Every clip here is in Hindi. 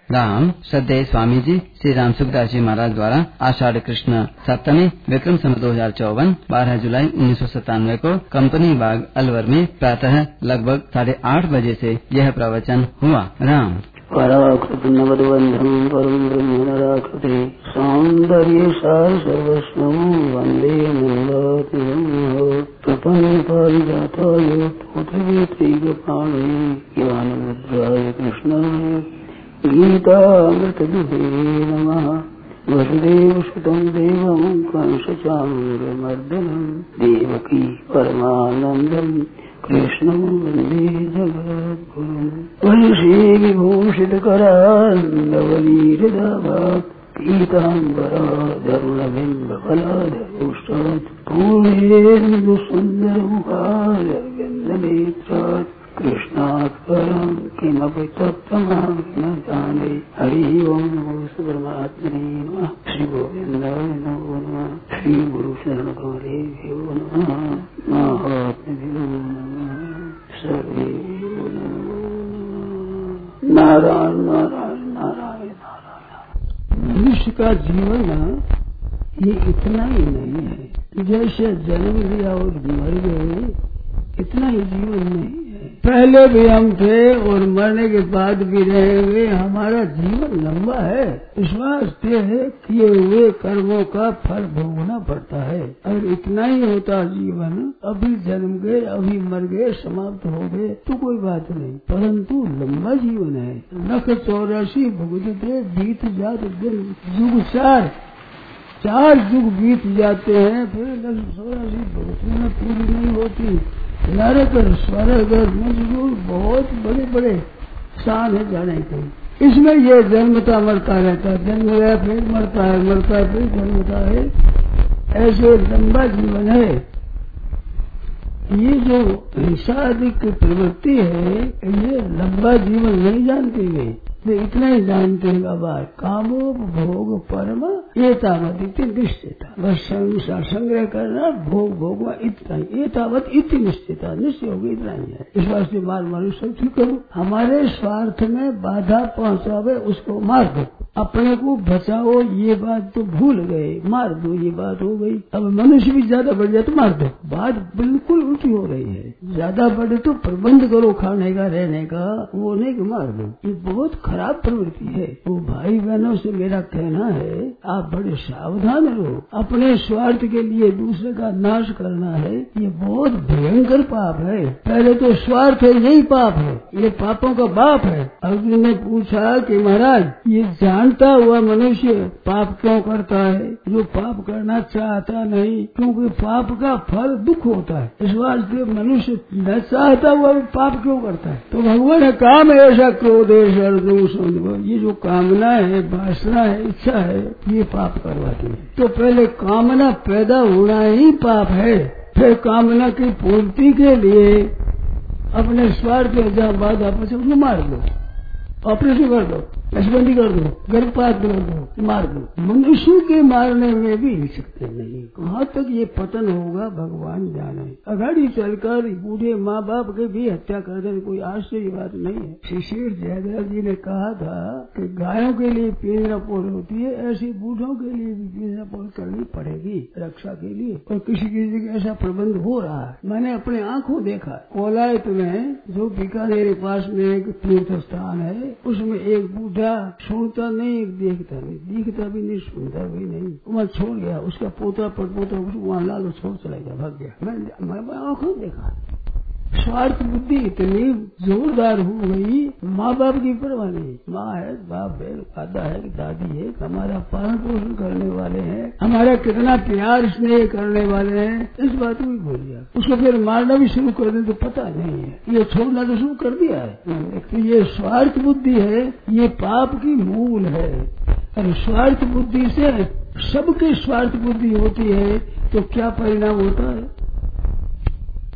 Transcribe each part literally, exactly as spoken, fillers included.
राम श्रद्धेय स्वामी जी श्री राम सुखदास जी महाराज द्वारा आषाढ़ कृष्ण सप्तमी विक्रम संवत दो हजार चौवन बारह जुलाई उन्नीस सौ सत्तानवे को कंपनी बाग अलवर में प्रातः लगभग साढ़े आठ बजे से यह प्रवचन हुआ। राम पराकृतनवद्बन्धं परं ब्रह्मणराकृते सौन्दर्य सार सर्वस्वं वन्दे नन्दातिं प्रपन्नपारिजाताय तोत्रवेत्रैकपाणये ज्ञानमुद्राय कृष्णाय गीतामृतदुहे नमः। वसुदेवसुतं देवं कंसचाणूरमर्दनं देवकी परमानन्दं कृष्णं वन्दे जगद्गुरुं। वंशी विभूषितकरान्नवनीहृदाभात् पीताम्बराधरुणबिम्बफलाधरोष्टात् पूर्णेन्दुसुन्दरमुखारविन्दनेत्रात् कृष्णात् परं किमपि तत्त्वमहं न जाने। हरि ओं नमो परमात्मने नमः। श्री गोविन्दाय नमो नमः। श्री गुरु शरणगौरेभ्यो नमः। महात्म्यो नमः। सर्वे नमो नारायण नारायण नारायण नारायण। मनुष्य का जीवन ये इतना ही नहीं है, जैसे जन्म लिया और मर गए इतना ही जीवन नहीं है। पहले भी हम थे और मरने के बाद भी रहेंगे। हमारा जीवन लंबा है। इस वास्ते किए हुए कर्मों का फल भोगना पड़ता है। अगर इतना ही होता जीवन, अभी जन्म गए अभी मर गए समाप्त हो गए तो कोई बात नहीं, परंतु लंबा जीवन है। लख चौरासी भुगतते बीत जात दिन जुग चार चार जुग बीत जाते हैं, फिर लख चौरासी भुगतना पूरी नहीं होती। नरक स्वर्ग मजदूर बहुत बड़े बड़े स्थान है जाने के। इसमें ये जन्मता मरता रहता है, जन्म गया फिर मरता है, मरता है फिर जन्मता है। ऐसे लंबा जीवन है। ये जो हिंसा आदि की प्रवृत्ति है ये लंबा जीवन नहीं जानती गई, इतना ही जानते हैं बाबा कामोपभोग परम ये तावत इतनी निश्चिता। बस संग्रह करना भोग भोग इतना ही, ये तावत इतनी निश्चिता निश्चय होगी इतना ही है। इस वास्ते मार मारो सब ठीक करो। हमारे स्वार्थ में बाधा पहुंचावे उसको मार दो, अपने को बचाओ ये बात तो भूल गए, मार दो ये बात हो गई। अब मनुष्य भी ज्यादा बढ़ जाए तो मार दो, बात बिल्कुल उल्टी हो रही है। ज्यादा बढ़े तो प्रबंध करो खाने का रहने का, वो नहीं कि मार दो। ये बहुत खराब प्रवृत्ति है। वो भाई बहनों से मेरा कहना है आप बड़े सावधान रहो। अपने स्वार्थ के लिए दूसरे का नाश करना है ये बहुत भयंकर पाप है। पहले तो स्वार्थ है यही पाप है, ये पापों का बाप है। अर्जुन ने पूछा कि महाराज ये जानता हुआ मनुष्य पाप क्यों करता है? जो पाप करना चाहता नहीं, क्योंकि पाप का फल दुख होता है। इस वास्ते मनुष्य न चाहता हुआ पाप क्यों करता है? तो भगवान ने कहा में ऐसा क्रोध है अर्जुन, ये जो कामना है, वासना है, इच्छा है, ये पाप करवाती है। तो पहले कामना पैदा होना ही पाप है। फिर कामना की पूर्ति के लिए अपने स्वार्थ में जहाँ बाधा पहुंचे उसको मार दो, ऑपरेशन कर दो, नशबंदी कर दो, गर्भपात कर दो, मार दो। मनुष्य के मारने में भी हिल सकते नहीं। कहाँ तक ये पतन होगा भगवान जाने। अगाड़ी चलकर बूढ़े माँ बाप के भी हत्या कर देने कोई आश्चर्य बात नहीं है। श्री शेर जयदेव जी ने कहा था कि गायों के लिए पिंजरा पोल होती है, ऐसे बूढ़ों के लिए भी पिंजरा पोल करनी पड़ेगी रक्षा के लिए। और किसी किसी का ऐसा प्रबंध हो रहा है, मैंने अपने आंखों देखा। कोलायत में जो बीकानेर पास में एक तीर्थ स्थान है, उसमें एक बूढ़ा सुनता नहीं, देखता नहीं, दिखता भी नहीं, सुनता भी नहीं, वहाँ छोड़ गया। उसका पोता पड़पोता उसको वहाँ लालो छोड़ चला गया, भाग गया। मैं, मैं आंखों देखा। स्वार्थ बुद्धि इतनी जोरदार हो गई, माँ बाप की परवाह नहीं। माँ है, बाप है, दादा है, दादी है, हमारा पालन पोषण करने वाले हैं, हमारा कितना प्यार स्नेह करने वाले हैं, इस बात को भी भूल गया। उसको फिर मारना भी शुरू कर दे तो पता नहीं है, ये छोड़ना तो शुरू कर दिया है। तो ये स्वार्थ बुद्धि है, ये पाप की मूल है। और स्वार्थ बुद्धि से सबकी स्वार्थ बुद्धि होती है तो क्या परिणाम होता है?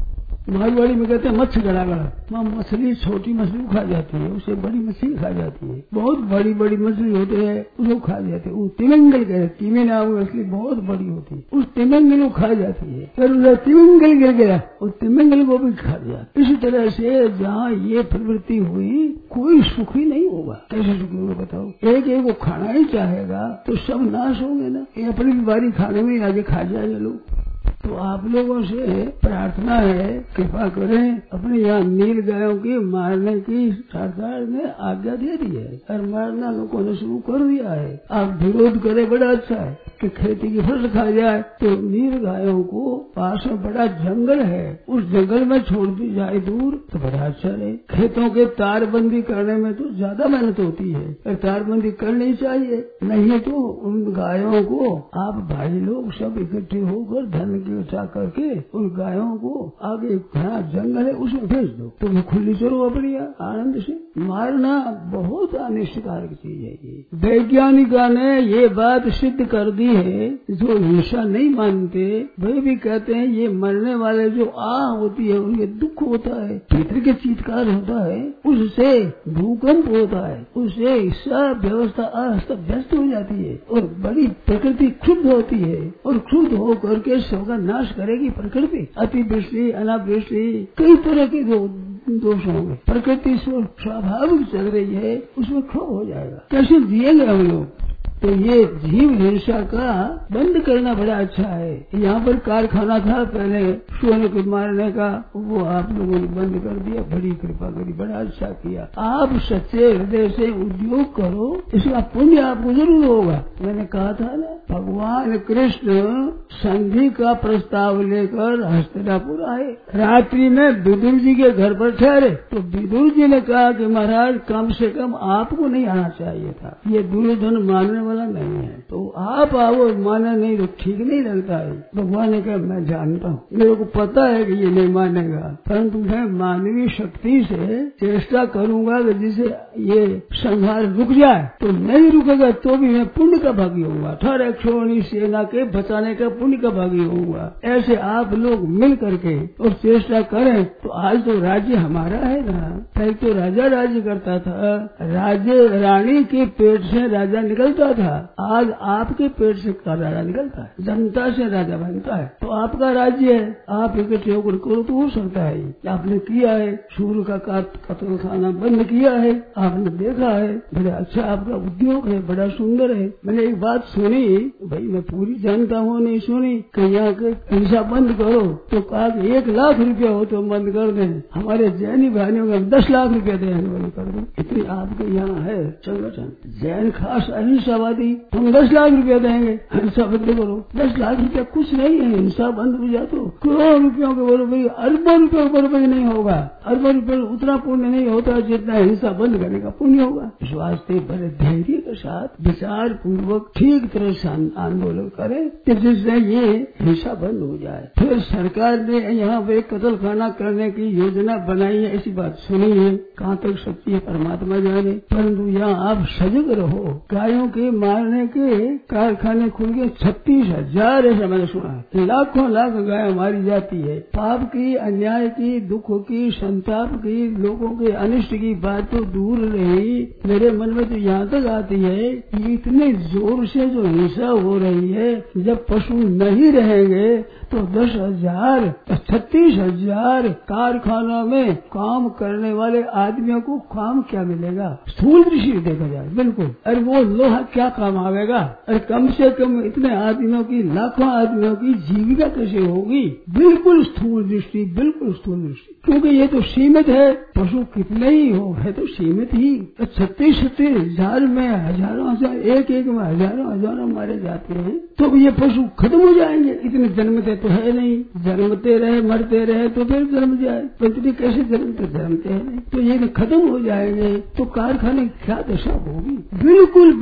मारवाड़ी में कहते हैं मत्स्य गड़ागड़ा, वहाँ मछली छोटी मछली खा जाती है, उसे बड़ी मछली खा जाती है। बहुत बड़ी बड़ी मछली होती है उसको खा जाती है। वो तिमिंगल कहते हैं, तिमी नाम की मछली बहुत बड़ी होती है, उस तिमिंगल को खा जाती है। फिर उसे तिमिंगल गिर गया, उस तिमिंगल को भी खा गया। इसी तरह से जहाँ ये प्रवृत्ति हुई कोई सुखी नहीं होगा। कैसे सुखी होगा बताओ? एक एक को खाना ही चाहेगा तो सब नाश होंगे ना। ये अपनी बारी खाने में आगे खा जाएंगे लोग। तो आप लोगों से प्रार्थना है, कृपा करें, अपने यहाँ नील गायों की मारने की सरकार ने आज्ञा दे दी है और मारना लोगों ने शुरू कर दिया है। आप विरोध करें बड़ा अच्छा है कि खेती की फसल खा जाए, तो नील गायों को पास में बड़ा जंगल है, उस जंगल में छोड़ दी जाए दूर तो बड़ा अच्छा रहे। खेतों के तारबंदी करने में तो ज्यादा मेहनत होती है और तारबंदी करनी चाहिए, नहीं तो उन गायों को आप भाई लोग सब इकट्ठे होकर धन इकट्ठा करके उन गायों को आगे घना जंगल है उसमें भेज दो, तो वो खुली चलो अपनी आनंद से। मारना बहुत अनिष्टकारक चीज है। ये वैज्ञानिकों ने ये बात सिद्ध कर दी है, जो हिंसा नहीं मानते वे भी कहते हैं ये मरने वाले जो आह होती है उनके दुख होता है, भीतर के चीत्कार होता है, उससे भूकंप होता है, उससे सब व्यवस्था अस्त व्यस्त हो जाती है और बड़ी प्रकृति क्षुब्ध होती है और क्षुब्ध होकर के सबका नाश करेगी प्रकृति। अतिवृष्टि अनावृष्टि कई तरह के दो दोष होंगे। प्रकृति स्वाभाविक चल रही है उसमें क्षोभ हो जाएगा। कैसे जिएंगे हम लोग? तो ये जीव हिंसा का बंद करना बड़ा अच्छा है। यहाँ पर कारखाना था पहले सोने को मारने का, वो आप लोगों ने बंद कर दिया, बड़ी कृपा करी, बड़ा अच्छा किया। आप सच्चे हृदय से उद्योग करो, इसका पुण्य आपको जरूर होगा। मैंने कहा था ना, भगवान कृष्ण संधि का प्रस्ताव लेकर हस्तिनापुर आए, रात्रि में विदुर जी के घर पर ठहरे, तो विदुर जी ने कहा कि महाराज कम से कम आपको नहीं आना चाहिए था, ये दुर्योधन मानने वाला नहीं है, तो आप आओ। माना नहीं तो ठीक नहीं लगता है। भगवान ने कहा मैं जानता हूँ, मेरे को पता है कि ये नहीं मानेगा, परंतु मैं मानवीय शक्ति से चेष्टा करूंगा कि जिसे ये संहार रुक जाए। तो नहीं रुकेगा तो भी मैं पुण्य का भागी होऊंगा, अठारह क्षोणी सेना के बचाने का पुण्य का भागी होऊंगा। ऐसे आप लोग मिल करके और चेष्टा करें तो आज तो राज्य हमारा है ना। पहले तो राजा राज्य करता था, राज्य रानी के पेट से राजा निकलता था, आज आपके पेट से राजा निकलता है, जनता से राजा बनता है। तो आपका राज्य है, आप इकट्ठे होकर करो तो हो सकता है। आपने किया है, सूर्य का कत्ल खाना बंद किया है, आपने देखा है, बड़ा अच्छा आपका उद्योग है, बड़ा सुंदर है। मैंने एक बात सुनी, भाई मैं पूरी जानता हूँ नहीं सुनी, कि यहाँ के हिंसा बंद करो, तो कहा कि एक लाख रुपया हो तो बंद कर दें। हमारे जैनी भाइयों का दस लाख रुपया देने बंद कर दो। इतनी आपके यहाँ है संगठन, जैन खास अहिंसावादी, हम दस लाख रुपया देंगे, हिंसा बंद करो। दस लाख रुपया कुछ नहीं है, हिंसा बंद हो जाए तो करोड़ रुपयों के बराबर, अरबों रुपयों के बराबर नहीं होगा। अरबों रुपये उतना पुण्य नहीं होता जितना हिंसा बंद करने का पुण्य होगा। इस वास्ते बड़े धैर्य के साथ विचार पूर्वक ठीक तरह से आंदोलन करे जिससे ये हिंसा बंद हो जाए। फिर सरकार ने यहाँ पे कत्ल खाना करने की योजना बनाई है, ऐसी बात सुनी है, कहाँ तक सच्ची है परमात्मा जाने, परंतु यहाँ आप सजग रहो। गायों के मारने के कारखाने खुल गए, छत्तीस हजार ऐसा मैंने सुना है, लाखों लाख गाय मारी जाती है। पाप की, अन्याय की, दुख की, संताप की, लोगों के अनिष्ट की बात तो दूर रही, मेरे मन में तो यहाँ तक आती है कि इतने जोर से जो हिंसा हो रही है, जब पशु नहीं रहेंगे तो दस हजार छत्तीस हजार कारखानों में काम करने वाले आदमियों को काम क्या मिलेगा? स्थूल दृष्टि देखा जाए बिल्कुल, अरे वो लोहा क्या काम आवेगा? अरे कम से कम इतने आदमियों की, लाखों आदमियों की जीविका कैसे होगी? बिल्कुल स्थूल दृष्टि, बिल्कुल स्थूल दृष्टि, क्योंकि ये तो सीमित है। पशु कितने ही हो, है तो सीमित ही। छत्तीस छत्तीस हजार में हजारों हजार, एक एक में हजारों हजारों मारे जाते हैं, तो ये पशु खत्म हो जाएंगे। इतने जन्मते तो है नहीं, जन्मते रहे मरते रहे तो फिर जन्म जाए, परंतु कैसे जन्मते जन्मते है नहीं, तो ये खत्म हो जाएंगे तो कारखाने क्या दशा होगी? बिल्कुल व्यवहार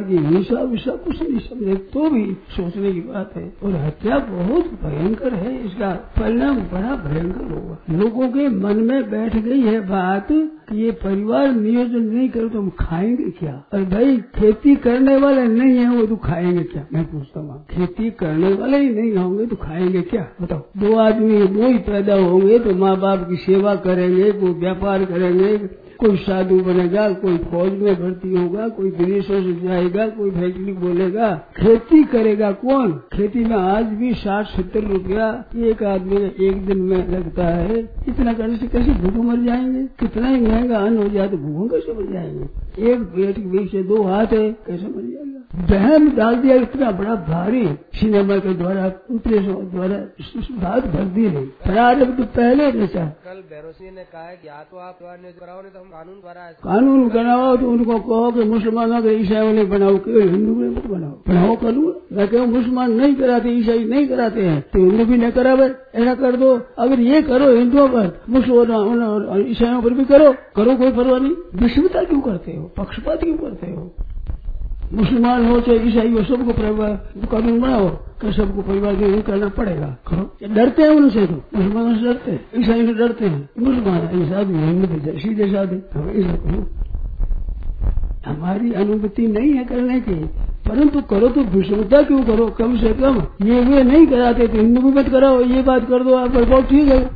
की हिंसा विषा कुछ नहीं समझे तो भी सोचने की बात है। और हत्या बहुत भयंकर है, इसका परिणाम बड़ा भयंकर होगा। लोगों के मन में बैठ गई है बात कि ये परिवार नियोजन नहीं करे तो हम खाएंगे क्या। और भाई खेती करने वाले नहीं है वो तो खाएंगे क्या। मैं पूछता हूँ, खेती करने वाले ही नहीं होंगे तो खाएंगे क्या। बताओ, दो आदमी दो ही पैदा होंगे तो माँ बाप की सेवा करेंगे, कोई व्यापार करेंगे, कोई साधु बनेगा, कोई फौज में भर्ती होगा, कोई विदेशों से जाएगा, कोई फैक्ट्री बोलेगा। खेती करेगा कौन। खेती में आज भी साठ सत्तर रुपया एक आदमी एक दिन में लगता है। इतना करने से कैसे भूखों मर जाएंगे। कितना ही महंगा अन्न हो जाए तो भूखों कैसे मर जाएंगे। एक पेट के बीच से दो हाथ है, कैसे मर जाएगा। बहन डाल दिया इतना बड़ा भारी सिनेमा के द्वारा उपदेशों द्वारा बात भर दी नहीं। प्रारंभ तो पहले जैसा। कल बैरोसी ने कहा कि या तो आप कराओ नहीं तो हम कानून द्वारा कानून बनाओ। तो उनको कहो कि मुसलमानों के ईसाइयों ने बनाओ, केवल हिंदू ने मत बनाओ। बनाओ कानून। मैं कहूँ मुसलमान नहीं कराते, ईसाई नहीं कराते हैं तो हिंदू भी नहीं करावे। ऐसा कर दो। अगर ये करो हिंदुओं पर, मुसलमानों और ईसाइयों पर भी करो करो कोई परवाह नहीं। विषमता क्यों करते हो, पक्षपात क्यों करते हो। मुसलमान हो चाहे ईसाई हो सबको परिवार कानून बनाओ कि सबको परिवार के करना पड़ेगा। करो। डरते हैं उनसे, तो मुसलमानों से डरते हैं, ईसाई से डरते हैं। मुसलमान साधु सीधे साधे। हमारी अनुमति नहीं है करने की, परंतु करो तो विषमता क्यों करो। कम से कम ये वे नहीं कराते तो हिंदू भी मत कराओ। ये बात कर दो आप, बहुत ठीक है।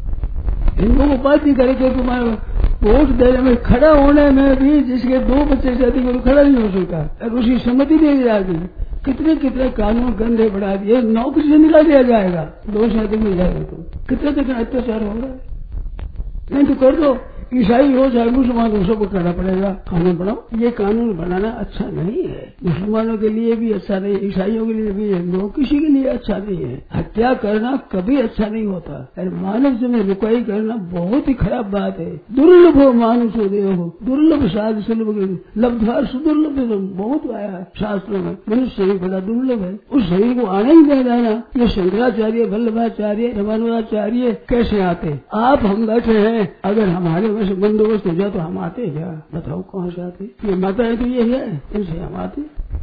हिंदुओं को बात नहीं करेंगे। तुम्हारे वोट देने में खड़ा होने में भी जिसके दो बच्चे से अधिक वो खड़ा नहीं हो सकता और उसकी सम्मति नहीं जाती। कितने कितने कानून गंदे बढ़ा दिए, नौकरी से निकाल दिया जाएगा दो से अधिक मिल जाएगा। तो कितने कितने अत्याचार हो रहा है। नहीं तो कर दो। ईसाई हो चाहे मुसलमान हो सबको करना पड़ेगा। कानून बनाओ। ये कानून बनाना अच्छा नहीं है। मुसलमानों के लिए भी अच्छा नहीं, ईसाइयों के लिए भी, हिंदुओं किसी के लिए अच्छा नहीं है। हत्या करना कभी अच्छा नहीं होता। अरे मानव से में रुकाई करना बहुत ही खराब बात है। दुर्लभ हो मानुष हो देव हो, दुर्लभ साध सुलभ लब्धार सुदुर्लभ बहुत आया है शास्त्रों में। मनुष्य शरीर बड़ा दुर्लभ है, उस शरीर को आने ही नहीं देना। ये शंकराचार्य, वल्लभाचार्य, रामानुजाचार्य कैसे आते। आप हम बैठे हैं, अगर हमारे वैसे बंदोबस्त हो जाए तो हम आते क्या। बताओ कहाँ से आते। ये माता है तो ये है, इनसे हम आते।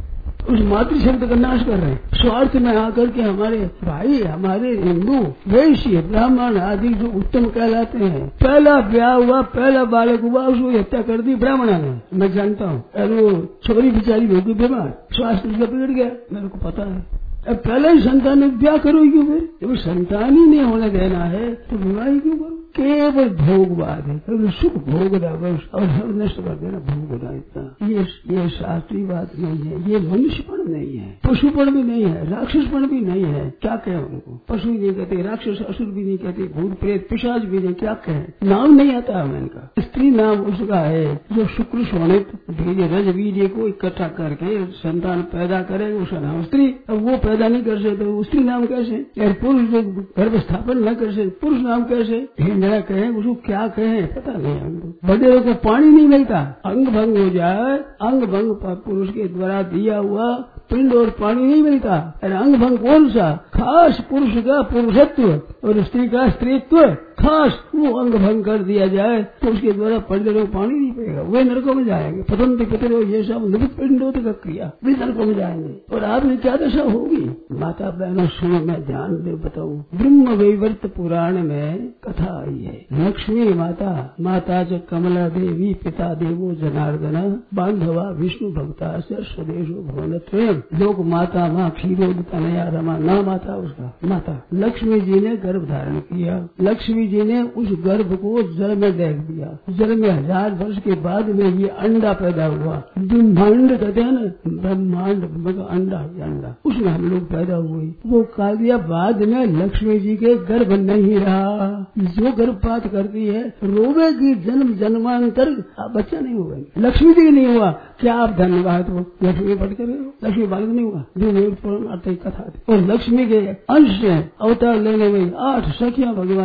उस मातृ शब्द का नाश कर रहे हैं। स्वार्थ में आकर के हमारे भाई, हमारे हिंदू वैश्य ब्राह्मण आदि जो उत्तम कहलाते हैं, पहला ब्याह हुआ, पहला बालक हुआ, उसको हत्या कर दी ब्राह्मणा ने। मैं जानता हूँ। अरे वो छोरी बेचारी हो गई बीमार, स्वास्थ्य उसका बिगड़ गया, मेरे को पता है। अब पहले ही संतान ने ब्याह करो क्यों। फिर जब संतान ही नहीं होने देना है तो विवाह क्यों करो। केवल भोगवाद है, सुख भोग और सब नष्ट कर देना भोग इतना। ये ये शास्त्रीय बात नहीं है। ये मनुष्यपण नहीं है, पशुपण भी नहीं है, राक्षसपण भी नहीं है। क्या कहें उनको। पशु नहीं कहते, राक्षस असुर भी नहीं कहते, भूत प्रेत पिशाच भी नहीं। क्या कहें। नाम नहीं आता है इनका। स्त्री नाम उसका है जो शुक्र शोणित रज वीर्य को इकट्ठा करके संतान पैदा करे, उसका नाम स्त्री। अब वो पैदा नहीं कर सकते तो स्त्री नाम कैसे। पुरुष जो गर्भ स्थापन न कर सकते पुरुष नाम कैसे। हिंदड़ा कहें उसको क्या कहें पता नहीं हमको। बड़े को पानी नहीं मिलता, अंग भंग हो जाए, अंग भंग पुरुष के द्वारा दिया हुआ पिंड और पानी नहीं मिलता। अरे अंग भंग कौन सा। खास पुरुष का पुरुषत्व और स्त्री का स्त्रीत्व खास वो अंग भंग कर दिया जाए तो उसके द्वारा पंडित को पानी नहीं पड़ेगा। वे नरकों में जाएंगे। पतंती पितरो ये सब निमित पिंडों का क्रिया वे नरकों में जाएंगे। और आपने क्या दशा होगी। माता बहनों सुनो, मैं ध्यान दे बताऊं। ब्रह्म वैवर्त पुराण में कथा आई है। लक्ष्मी माता, माता च कमला देवी, पिता देवो जनार्दन, बांधवा विष्णु भक्ता स्वदेशो भवनत्वेन। लोक माता माँ क्षीरोद तनया रमा। ना माता उसका माता। लक्ष्मी जी ने गर्भ धारण किया। लक्ष्मी जी ने उस गर्भ को जल में देख दिया। जल में हजार वर्ष के बाद में ये अंडा पैदा हुआ। ब्रह्मांड कहते हैं ना, ब्रह्मांड अंडा अंडा उसमें हम लोग पैदा हुए। वो काल दिया बाद में लक्ष्मी जी के गर्भ नहीं रहा। जो गर्भपात करती है रोवेगी जन्म जन्मांतर, बच्चा नहीं हुआ। लक्ष्मी जी नहीं हुआ। क्या आप धन्यवाद हो लक्ष्मी पढ़ कर लक्ष्मी बालक नहीं हुआ। जो कथा और लक्ष्मी के अंश से अवतार लेने में आठ सखियां भगवान ने उसी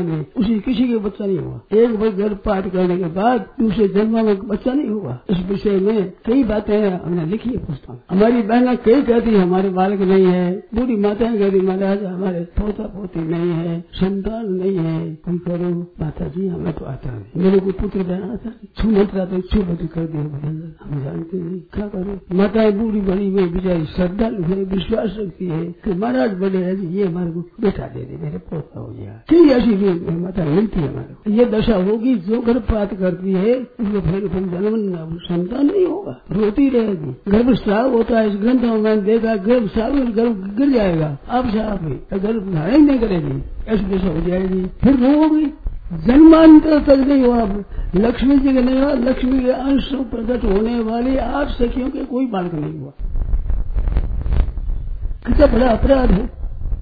किसी किसी के बच्चा नहीं हुआ। एक बार गर्भपात करने के बाद दूसरे जन्म में बच्चा नहीं हुआ। इस विषय में कई बातें हमने लिखी है पुस्तक। हमारी बहना कई कहती हमारे बालक नहीं है, बूढ़ी माताएं कहती महाराज हमारे पोता पोती नहीं है, संतान नहीं है। तुम करो माता जी हमें तो आता नहीं, मेरे को पुत्र बहना था, छू मंत्रा तो छू बदल कर दिया, हम जानते नहीं क्या करो। माताएं बूढ़ी बड़ी में बेचारी श्रद्धा विश्वास रखती है कि महाराज बड़े है ये हमारे को बेटा दे दे, मेरे पोता हो गया। कई ऐसी माता मिलती है हमारे को। ये दशा होगी जो गर्भपात करती है उसको फिर जन्म संतान नहीं होगा, रोती रहेगी। गर्भस्राव होता है, इस ग्रंथ में मैंने देखा गर्भस्राव गर्भ गिर जाएगा आप साहब में, गर्भ धारण नहीं करेगी, ऐसी दशा हो जाएगी। फिर रोगी जन्मांतर तक नहीं हुआ, लक्ष्मी जी का नहीं हुआ, लक्ष्मी के अंश प्रकट होने वाली आठ सखियों के कोई बालक नहीं हुआ। कितना बड़ा अपराध है।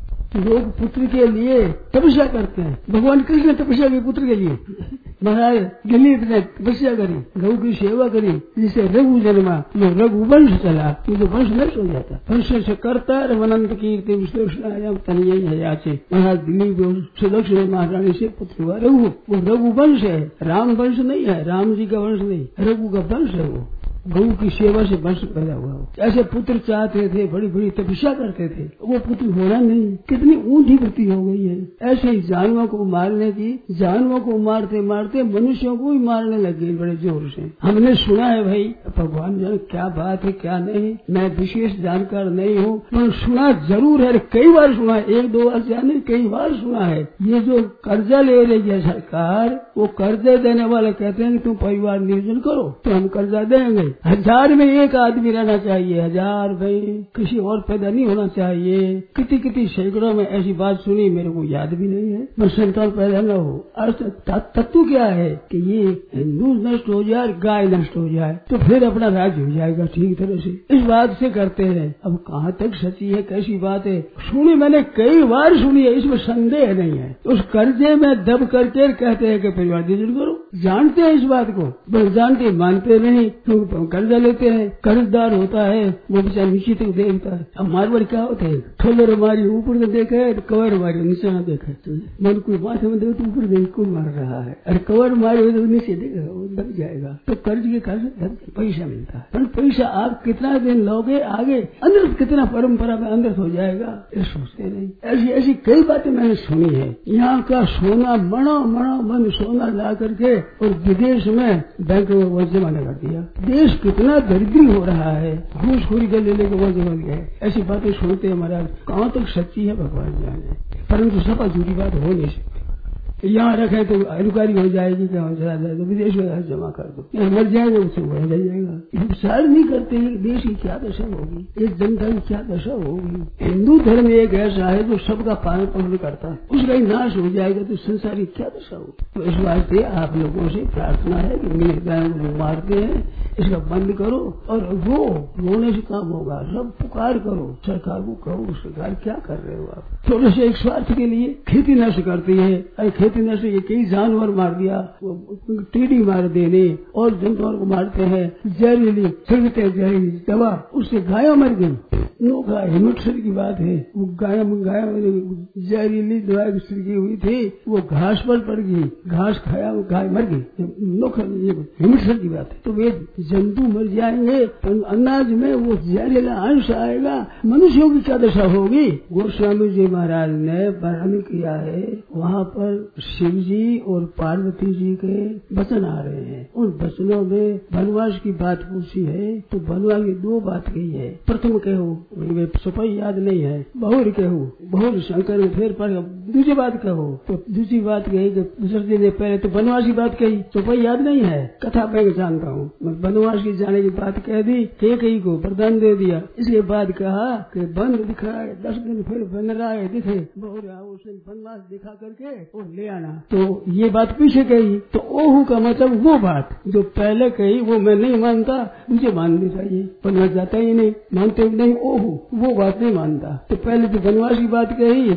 लोग पुत्र के लिए तपस्या करते हैं, भगवान कृष्ण ने तपस्या की पुत्र के लिए। महाराज दिलीप ने तपस्या करी, गौ की सेवा करी, जिसे रघु जन्मा, जो रघुवंश चला, तो वंश नष्ट हो जाता। वंश से करता वनंत कीर्ति विश्लेषणायाम तनियई हयाचे। महाराज दिलीप सुदक्षिण महारानी से पुत्र हुआ रघु। वो रघुवंश है, राम वंश नहीं है, राम जी का वंश नहीं, रघु का वंश है। वो गौ की सेवा से वंश पैदा हुआ। ऐसे पुत्र चाहते थे, बड़ी बड़ी तपस्या करते थे, वो पुत्र होना नहीं। कितनी ऊंधी वृत्ति हो गई है। ऐसे ही जानवरों को मारने की, जानवरों को मारते मारते मनुष्यों को भी मारने लगे बड़े जोर से। हमने सुना है भाई, भगवान जाने क्या बात है क्या नहीं, मैं विशेष जानकार नहीं हूँ, पर सुना जरूर है, कई बार सुना है, एक दो बार जाने कई बार सुना है। ये जो कर्जा ले रही है सरकार, वो कर्जे देने वाले कहते हैं कि तुम परिवार नियोजन करो तो हम कर्जा देंगे। हजार में एक आदमी रहना चाहिए, हजार भाई, किसी और पैदा नहीं होना चाहिए। कितनी कितनी सैकड़ों में ऐसी बात सुनी, मेरे को याद भी नहीं है, पर संतान पैदा न हो। अर्थ तत्व क्या है कि ये हिंदू नष्ट हो जाए, गाय नष्ट हो जाए, तो फिर अपना राज्य हो जाएगा ठीक तरह से। इस बात से करते हैं। अब कहाँ तक सच्ची है कैसी बात है, सुनी मैंने कई बार सुनी है, इसमें संदेह नहीं है। उस कर्जे में दब करके कहते हैं कि परिवार नियोजन करो, जानते हैं इस बात को, बस जानते मानते नहीं, क्योंकि कर्जा लेते हैं। कर्जदार होता है वो बेचारा नीचे तक देखता है। अब मारवाड़ क्या होते हैं, ठोलर हमारी ऊपर से देखा है, कवर हमारी नीचे न देखा है। मन कोई माथे में देखो तो ऊपर देख कोई मार रहा है, अरे कवर मारे तो नीचे देखेगा, वो दब जाएगा। तो कर्ज के कर्ज पैसा मिलता है, पर पैसा आप कितना दिन लोगे आगे अंदर कितना परंपरा में अंदर हो जाएगा, ये सोचते नहीं। ऐसी ऐसी कई बातें मैंने सुनी है। यहाँ का सोना मणो मणो मन सोना ला करके और विदेश में बैंक में वो जमा कर दिया। देश कितना दरिद्री हो रहा है, घूसखोरी के ले लेके वो जमा गया। ऐसी बातें सुनते हैं महाराज, कहाँ तक सच्ची है भगवान जाने, परंतु सपा झूठी बात हो नहीं सकती। यहाँ रखे तो अधिकारी हो जाएगी, क्या चला जाए तो विदेश में जमा कर दो, मर जाएगा उससे वह रह जाएगा। विचार नहीं करते हैं देश की क्या दशा होगी, एक जनता की क्या दशा होगी। हिंदू धर्म एक ऐसा है जो सबका पालन पोषण करता है, उसका ही नाश हो जाएगा तो संसार की क्या दशा होगी। तो इस वास्ते आप लोगों से प्रार्थना है कि मेरे बहन मारते हैं, इसका बंद करो और वो रोने से काम होगा। सब पुकार करो, सरकार को कहो सरकार क्या कर रहे हो आप। थोड़े से एक स्वार्थ के लिए खेती नष्ट करती है, अरे खेती नष्ट ये कई जानवर मार दिया, टीडी मार देने और जानवर को मारते हैं, जहरीली छिड़कते जहरीली दवा, उससे गाय मर गई। नोखा हिमोत्सर की बात है, वो गाय गाय जहरीली दवा छिड़की हुई थी, वो घास पर पड़ गई, घास खाया वो गाय मर गई। नोखा हिमोत्सर की बात है। तो वे जंतु मर जाएंगे, अनाज में वो जहरीला अंश आएगा, मनुष्यों की क्या दशा होगी। गोस्वामी जी महाराज ने वर्णन किया है, वहाँ पर शिव जी और पार्वती जी के वचन आ रहे हैं। उन वचनों में वनवास की बात पूछी है, तो वनवास की दो बात कही है। प्रथम कहो सफाई याद नहीं है, बहुर कहो बहुर शंकर में फिर पढ़, दूसरी बात कहो तो दूसरी बात कही दूसरे दिन पहले तो वनवास की बात कही, सफाई याद नहीं है, कथा मैं जानता हूँ। वनवास की जाने की बात कह दी, कई को वरदान दे दिया। इसके बाद कहा कि बंद दिख रहा है, दस दिन फिर बन रहा है, दिखे बहुर उसे वनवास दिखा करके और ले आना। तो ये बात पीछे कही, तो ओहू का मतलब वो बात जो पहले कही वो मैं नहीं मानता, मुझे माननी चाहिए। वनवास जाता ही नहीं, मानते नहीं, ओहू वो बात नहीं मानता। तो पहले तो वनवास की बात कही,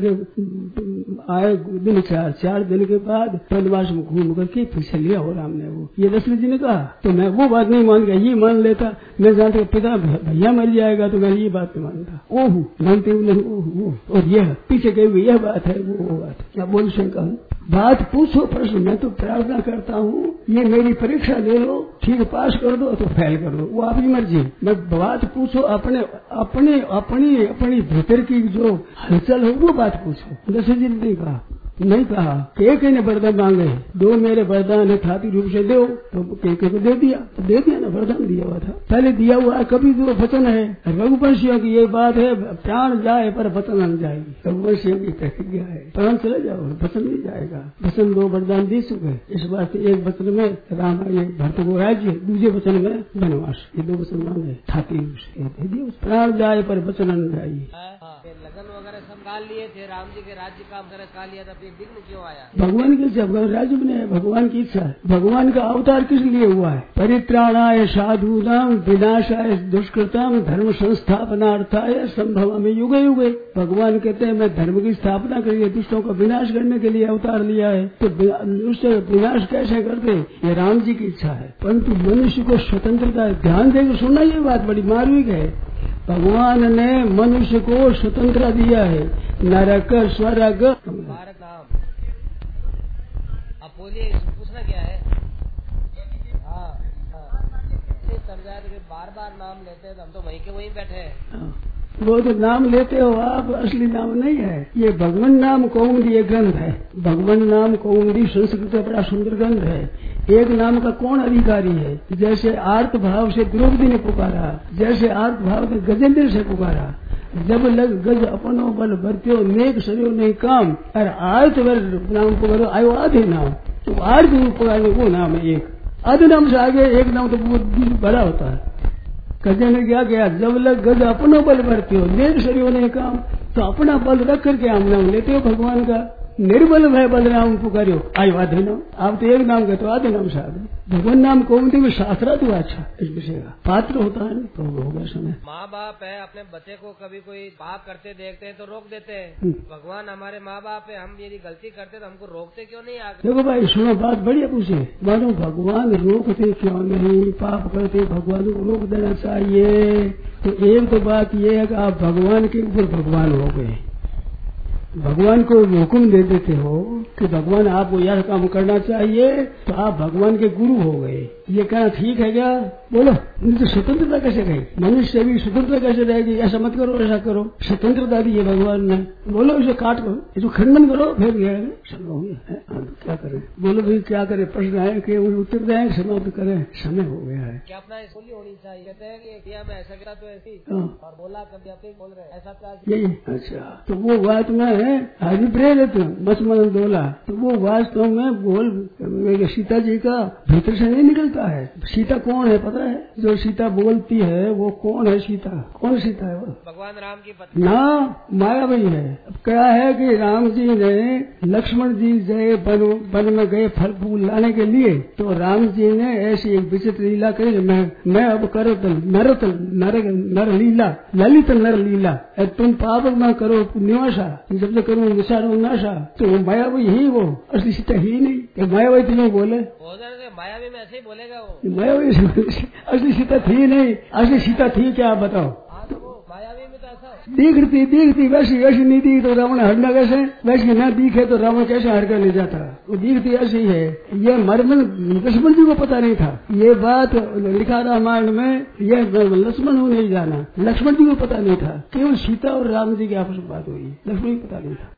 फिर आए दिन चार चार दिन के बाद वनवास में घूम करके पीछे लिया हो राम ने। वो ये दशरथ जी ने कहा, तो मैं वो बात नहीं मान गया, ये मान लेता। मैं जानता पिता भैया मर जाएगा तो मैं ये बात नहीं मानता, ओहू मानते नहीं, ओहू। और यह पीछे कही यह बात है, वो बात है। क्या बोल शंका हूँ। बात पूछो प्रश्न, मैं तो प्रार्थना करता हूँ ये मेरी परीक्षा ले लो, ठीक पास कर दो तो फेल कर दो, वो आपकी मर्जी। मैं बात पूछो अपने अपने अपनी अपनी भीतर की जो हलचल हो वो बात पूछो। दस जी ने कहा नहीं कहा एक ने वरदान मांगे, दो मेरे वरदान है थाती रूप से दो, तो के को दे दिया, तो दे दिया ना, वरदान दिया हुआ था पहले दिया हुआ है। कभी जो वचन है रघुवंशियों की ये बात है, प्राण जाए पर वचन न जाएगी, रघुवंशियों की प्रतिज्ञा है, प्राण चले जाओ वचन नहीं जाएगा। वचन दो वरदान दे चुके, इस बार एक वचन में राम भरत को राज्य, दूसरे वचन में वनवास, ये दो वचन मांगे थाती रूप से दे दिए। प्राण जाए पर वचन न जाएगी। लगन वगैरह संभाल लिए थे, राम जी के राज्य काम कर लिया था, विघ्न क्यों आया? भगवान की इच्छा, राज्य बने भगवान की इच्छा है। भगवान का अवतार किस लिए हुआ है? परित्राणाय साधूनाम विनाशाय दुष्कृताम धर्म संस्थापनार्थाय संभवामि युगे युगे। भगवान कहते हैं मैं धर्म की स्थापना के लिए, दुष्टों का विनाश करने के लिए अवतार लिया है। तो दुष्ट विनाश कैसे करते? ये राम जी की इच्छा है। परंतु मनुष्य को स्वतंत्रता, ध्यान देकर सुनना, ये बात बड़ी मार्मिक है। भगवान ने मनुष्य को स्वतंत्रता दिया है, नरक स्वर्ग। भारत नाम अब बोलिए, पूछना क्या है? हाँ हाँ, बार बार नाम लेते हैं, हम तो वहीं के वहीं बैठे हैं। वो तो नाम लेते हो आप, असली नाम नहीं है ये। भगवान नाम कौमुदी ये ग्रंथ है, भगवान नाम कौमुदी संस्कृत में बड़ा सुंदर ग्रंथ है। एक नाम का कौन अधिकारी है? जैसे आर्त भाव से द्रौपदी ने पुकारा, जैसे आर्त भाव से गजेंद्र से पुकारा। जब लग गज अपनो बल भरत्यो नेक सरियो नहीं काम, और आर्त नाम पुकारो आयो आधे नाम, तो आर्त पुकारे वो नाम है एक। आधे नाम से आगे एक नाम तो बहुत बड़ा होता है। गजे ने क्या किया? जब लग गज अपनो बल भरते हो नेक शरीर ने काम, तो अपना बल रख करके हम नाम लेते हो भगवान का। निर्बल भय बलराम पुकारियो आयो आधे नाम। आप तो एक नाम कहते हो, आधे नाम से आगे भगवान नाम कौमुदी में शास्त्रा तो अच्छा इस विषय का पात्र होता है, तो होगा समय। माँ बाप है, अपने बच्चे को कभी कोई पाप करते देखते हैं तो रोक देते हैं। भगवान हमारे माँ बाप है, हम यदि गलती करते तो हमको रोकते क्यों नहीं? आगे देखो भाई सुनो, बात बढ़िया पूछे। मानो भगवान रोकते क्यों नहीं? पाप करते भगवान को रोक देना चाहिए। तो एक तो बात ये है कि आप भगवान के ऊपर भगवान हो गए, भगवान को हुक्म दे देते हो कि भगवान आपको यह काम करना चाहिए, तो आप भगवान के गुरु हो गए। ये कहना ठीक है क्या? बोलो, तो स्वतंत्रता कैसे गई? मनुष्य भी स्वतंत्रता कैसे रहेगी? ऐसा मत करो, ऐसा करो, स्वतंत्रता दी है भगवान ने। बोलो इसे काट करो, इसको खंडन करो, फिर क्या करें? बोलो भाई क्या करे? प्रश्न है कि उत्तर दें, समाप्त करें, समय हो गया है। क्या अपना बोली होनी चाहिए? कहते हैं कि इंडिया में ऐसा करा तो ऐसी, और बोला कभी अपने बोल रहे ऐसा क्या? यही अच्छा, तो वो बात में अभिप्रेरित मचमन डोला, तो वो वास्तव में बोल सीता जी का भीतर से नहीं निकलता है। सीता कौन है पता है? जो सीता बोलती है वो कौन है? सीता कौन? सीता है वो भगवान राम की पत्नी ना, मायावी है। अब क्या है कि राम जी ने लक्ष्मण जी गए वन वन में गए फल फूल लाने के लिए, तो राम जी ने ऐसी एक विचित्र लीला करी। मैं मैं अब करो नर नर नर लीला, ललित नर लीला, तुम पाप न करो निवासा, जब तक करूँ विचारो नाशा। तो मायावी ही वो, असली सीता ही नहीं। मायावी तो बोले, मायावी में ऐसे ही बोलेगा वो। मायावी असली सीता थी नहीं। असली सीता थी क्या? आप बताओ। मायावी में तो ऐसा दिखती दिखती वैसी वैसी नहीं दिखी तो रावण हरना कैसे? वैसी न दिखे तो रावण कैसे हर कर ले जाता? वो दिखती ऐसी है। ये मर्मन लक्ष्मण जी को पता नहीं था। ये बात लिखा रामायण में, ये लक्ष्मण को नहीं जाना, लक्ष्मण जी को पता नहीं था। केवल सीता और राम जी की आपस में बात हुई, लक्ष्मण को पता नहीं था।